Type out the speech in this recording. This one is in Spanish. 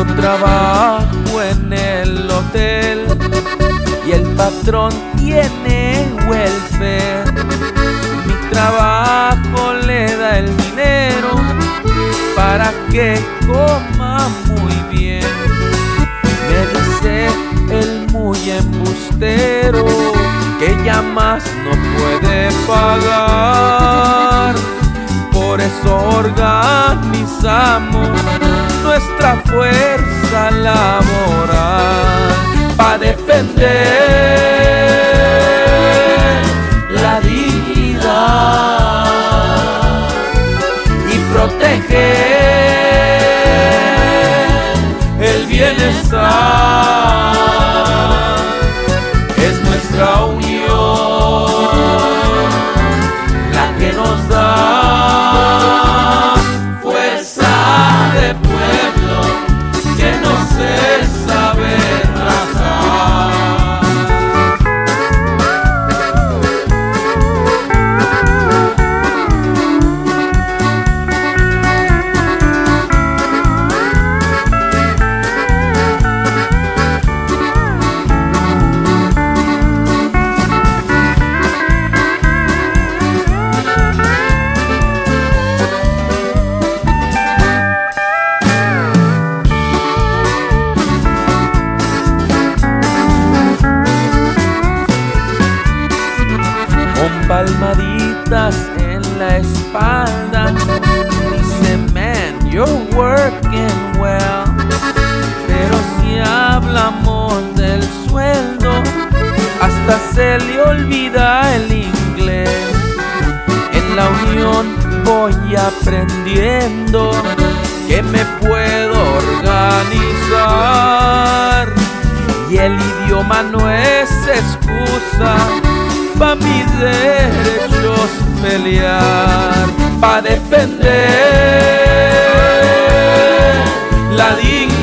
Yo trabajo en el hotel y el patrón tiene welfare. Mi trabajo le da el dinero para que coma muy bien. Me dice el muy embustero que ya más no puede pagar. Por eso organizamos nuestra fuerza laboral para defender la dignidad y proteger el bienestar. Es nuestra unión la que nos da fuerza de pueblo que no se sabe rajar. Palmaditas en la espalda, dice man, you're working well. Pero si hablamos del sueldo, hasta se le olvida el inglés. En la unión voy aprendiendo que me puedo organizar y el idioma no es excusa pa' mis derechos pelear, pa' defender la dignidad